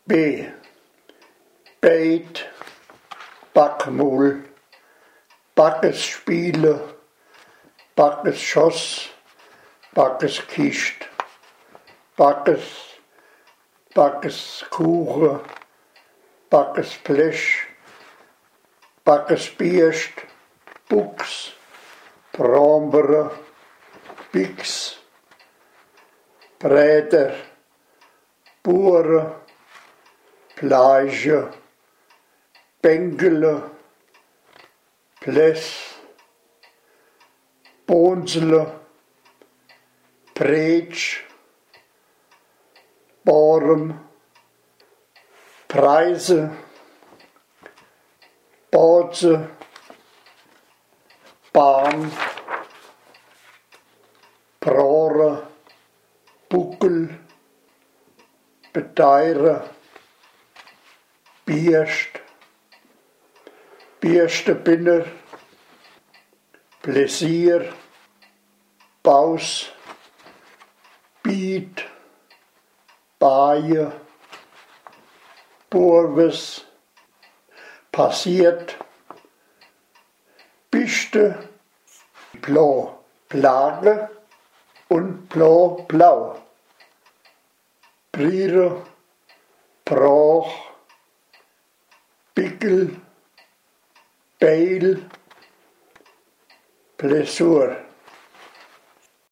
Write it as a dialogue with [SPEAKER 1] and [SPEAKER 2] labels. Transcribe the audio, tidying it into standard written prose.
[SPEAKER 1] B. Beit, Backmul, Backesspiele, Backesschoss, Backeskist, Backeskuchen, Backesblech, Backesbierst, Buchs, Brombeere, Bix, Bräder, Buren, Pleische, Bänkele, Pläss, Bohnsele, Bretsch, Borem, Preise, Boze, Bahn, Brore, Buckel, Bedeire, Bierst, Bierstebinner, Pläsier, Baus, Biet, Baie, Burwes, Passiert, Bischte, Plo, Plage und Plo, Blau, Briere, Brauch, Bickel, Beil, Blessur.